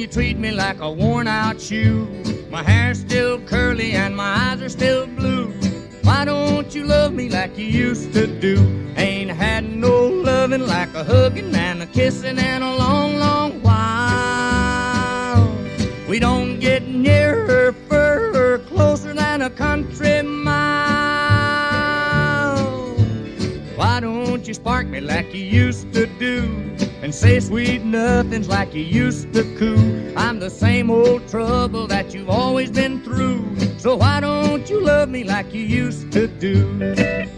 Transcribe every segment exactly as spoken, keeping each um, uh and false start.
treat me like a worn-out shoe? My hair's still curly and my eyes are still blue. Why don't you love me like you used to do? Ain't had no loving like a hugging and a kissing in a long, long while. We don't get nearer, further, closer than a country mile. Why don't you spark me like you used to do? And say sweet nothings like you used to coo. I'm the same old trouble that you've always been through. So why don't you love me like you used to do?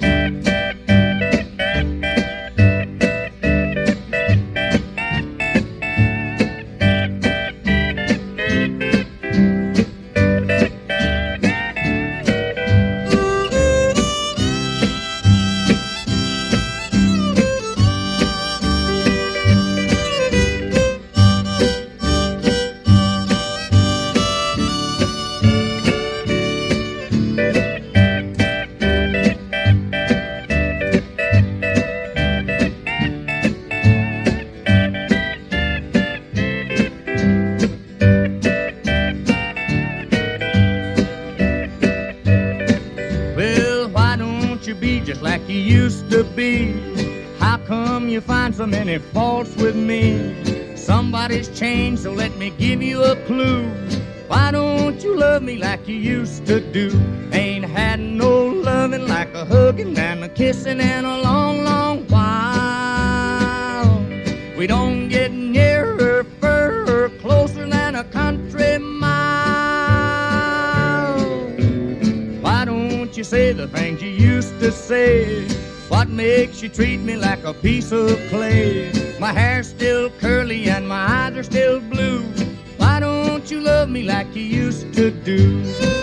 Be just like you used to be. How come you find so many faults with me? Somebody's changed, so let me give you a clue. Why don't you love me like you used to do? Ain't had no loving like a hugging and a kissing in a long, long while. We don't get nearer, further, closer than a country mile. Why don't you say the things you used to say? What makes you treat me like a piece of clay? My hair's still curly and my eyes are still blue. Why don't you love me like you used to do?